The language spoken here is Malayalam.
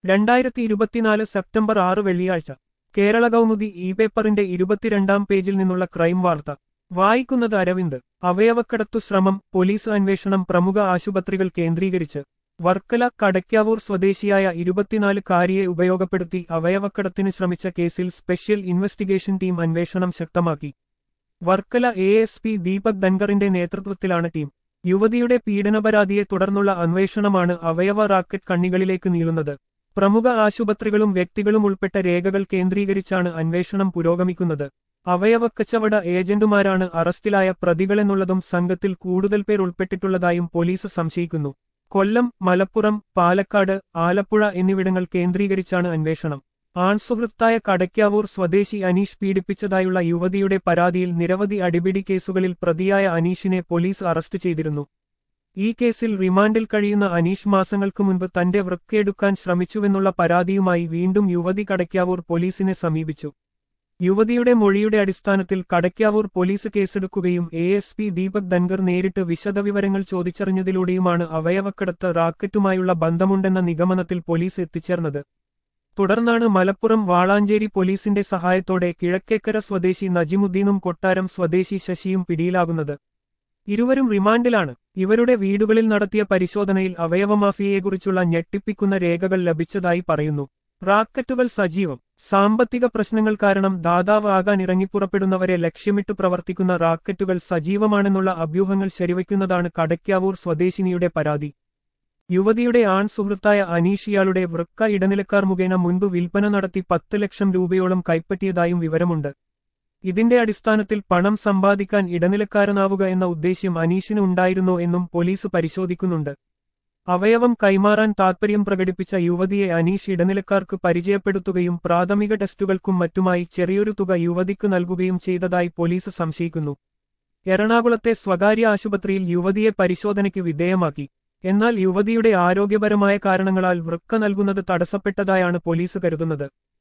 2024 സെപ്റ്റംബർ 6 വെള്ളിയാഴ്ച കേരള കൗമുദി ഇ പേപ്പറിന്റെ 22-ാം പേജിൽ നിന്നുള്ള ക്രൈം വാർത്ത വായിക്കുന്നത് അരവിന്ദ്. അവയവക്കടത്തു ശ്രമം, പോലീസ് അന്വേഷണം. പ്രമുഖ ആശുപത്രികൾ കേന്ദ്രീകരിച്ച് വർക്കല കടയ്ക്കാവൂർ സ്വദേശിയായ 24-കാരിയെ ഉപയോഗപ്പെടുത്തി അവയവക്കടത്തിന് ശ്രമിച്ച കേസിൽ സ്പെഷ്യൽ ഇൻവെസ്റ്റിഗേഷൻ ടീം അന്വേഷണം ശക്തമാക്കി. വർക്കല ASP ദീപക് ധൻഖറിന്റെ നേതൃത്വത്തിലാണ് ടീം. യുവതിയുടെ പീഡനപരാതിയെ തുടർന്നുള്ള അന്വേഷണമാണ് അവയവ റാക്കറ്റ് കണ്ണികളിലേക്ക് നീളുന്നത്. പ്രമുഖ ആശുപത്രികളും വ്യക്തികളും ഉൾപ്പെട്ട രേഖകൾ കേന്ദ്രീകരിച്ചാണ് അന്വേഷണം പുരോഗമിക്കുന്നത്. അവയവക്കച്ചവട ഏജന്റുമാരാണ് അറസ്റ്റിലായ പ്രതികളെന്നുള്ളതും സംഘത്തിൽ കൂടുതൽ പേർ ഉൾപ്പെട്ടിട്ടുള്ളതായും പോലീസ് സംശയിക്കുന്നു. കൊല്ലം, മലപ്പുറം, പാലക്കാട്, ആലപ്പുഴ എന്നിവിടങ്ങൾ കേന്ദ്രീകരിച്ചാണ് അന്വേഷണം. ആൺസുഹൃത്തായ കടയ്ക്കാവൂർ സ്വദേശി അനീഷ് പീഡിപ്പിച്ചതായുള്ള യുവതിയുടെ പരാതിയിൽ നിരവധി അടിപിടി കേസുകളിൽ പ്രതിയായ അനീഷിനെ പോലീസ് അറസ്റ്റ് ചെയ്തിരുന്നു. ഈ കേസിൽ റിമാൻഡിൽ കഴിയുന്ന അനീഷ് മാസങ്ങൾക്ക് മുൻപ് തന്റെ വൃക്കയെടുക്കാൻ ശ്രമിച്ചുവെന്നുള്ള പരാതിയുമായി വീണ്ടും യുവതി കടയ്ക്കാവൂർ പോലീസിനെ സമീപിച്ചു. യുവതിയുടെ മൊഴിയുടെ അടിസ്ഥാനത്തിൽ കടയ്ക്കാവൂർ പോലീസ് കേസെടുക്കുകയും ASP ദീപക് ധൻഖർ നേരിട്ട് വിശദവിവരങ്ങൾ ചോദിച്ചറിഞ്ഞതിലൂടെയുമാണ് അവയവക്കടത്ത് റാക്കറ്റുമായുള്ള ബന്ധമുണ്ടെന്ന നിഗമനത്തിൽ പോലീസ് എത്തിച്ചേർന്നത്. തുടർന്നാണ് മലപ്പുറം വാളാഞ്ചേരി പോലീസിന്റെ സഹായത്തോടെ കിഴക്കേക്കര സ്വദേശി നജിമുദ്ദീനും കൊട്ടാരം സ്വദേശി ശശിയും പിടിയിലാകുന്നത്. ഇരുവരും റിമാൻഡിലാണ്. ഇവരുടെ വീടുകളിൽ നടത്തിയ പരിശോധനയിൽ അവയവമാഫിയയെക്കുറിച്ചുള്ള ഞെട്ടിപ്പിക്കുന്ന രേഖകൾ ലഭിച്ചതായി പറയുന്നു. റാക്കറ്റുകൾ സജീവം. സാമ്പത്തിക പ്രശ്നങ്ങൾ കാരണം ദാതാവ് ആകാൻ ഇറങ്ങിപ്പുറപ്പെടുന്നവരെ ലക്ഷ്യമിട്ട് പ്രവർത്തിക്കുന്ന റാക്കറ്റുകൾ സജീവമാണെന്നുള്ള അഭ്യൂഹങ്ങൾ ശരിവയ്ക്കുന്നതാണ് കടയ്ക്കാവൂർ സ്വദേശിനിയുടെ പരാതി. യുവതിയുടെ ആൺ സുഹൃത്തായ അനീഷ് ഇയാളുടെ വൃക്ക ഇടനിലക്കാർ മുഖേന മുൻപ് വിൽപ്പന നടത്തി 10 ലക്ഷം രൂപയോളം കൈപ്പറ്റിയതായും വിവരമുണ്ട്. ഇതിന്റെ അടിസ്ഥാനത്തിൽ പണം സമ്പാദിക്കാൻ ഇടനിലക്കാരനാവുക എന്ന ഉദ്ദേശ്യം അനീഷിന് ഉണ്ടായിരുന്നോ എന്നും പോലീസ് പരിശോധിക്കുന്നുണ്ട്. അവയവം കൈമാറാൻ താൽപര്യം പ്രകടിപ്പിച്ച യുവതിയെ അനീഷ് ഇടനിലക്കാർക്ക് പരിചയപ്പെടുത്തുകയും പ്രാഥമിക ടെസ്റ്റുകൾക്കും മറ്റുമായി ചെറിയൊരു തുക യുവതിക്ക് നൽകുകയും ചെയ്തതായി പോലീസ് സംശയിക്കുന്നു. എറണാകുളത്തെ സ്വകാര്യ ആശുപത്രിയിൽ യുവതിയെ പരിശോധനയ്ക്ക് വിധേയമാക്കി. എന്നാൽ യുവതിയുടെ ആരോഗ്യപരമായ കാരണങ്ങളാൽ വൃക്ക നൽകുന്നത് തടസ്സപ്പെട്ടതായാണ് പോലീസ് കരുതുന്നത്.